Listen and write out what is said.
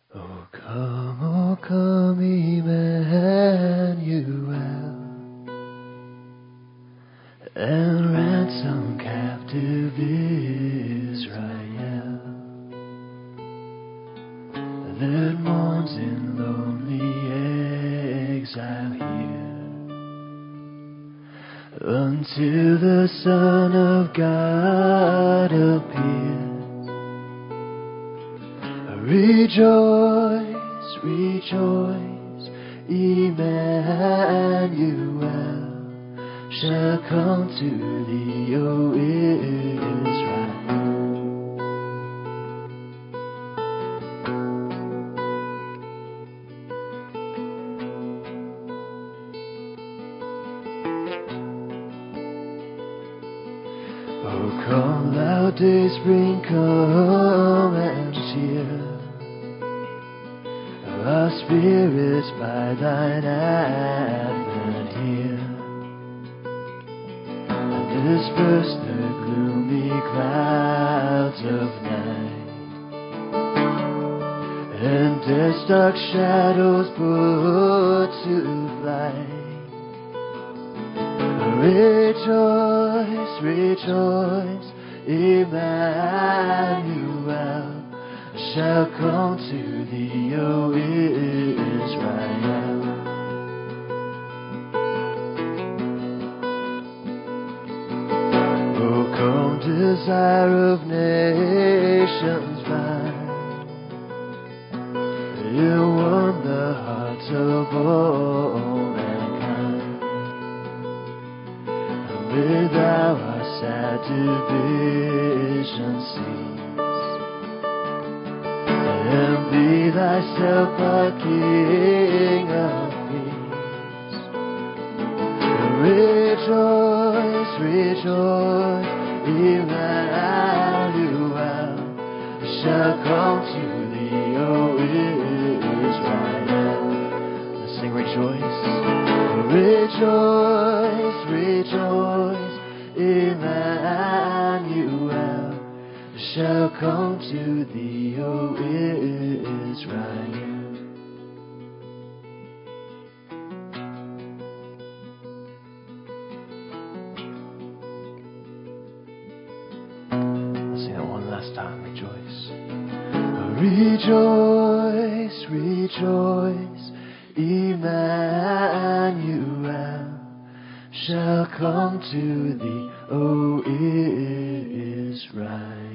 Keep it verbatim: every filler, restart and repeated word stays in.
Oh come, oh come, Emmanuel, and ransom captive Israel that mourns in lonely exile here, until the Son of God appears. Rejoice, rejoice, Emmanuel shall come to thee, O Israel. Oh, come thou day spring, come and cheer our spirits by thine advent here, and disperse the gloomy clouds of night, and death's dark shadows put to flight. Rejoice, rejoice, Emmanuel shall come to thee, O Israel. O come, desire of nations mine, you won the hearts of all mankind. May thou our sad division cease, and be thyself our King of peace. Rejoice, rejoice, Emmanuel shall come to thee, O Israel. Let's sing rejoice. Rejoice, rejoice, Emmanuel shall come to thee, O Israel. Let's sing that one last time. Rejoice. Rejoice, rejoice, Emmanuel shall come to thee, O Israel.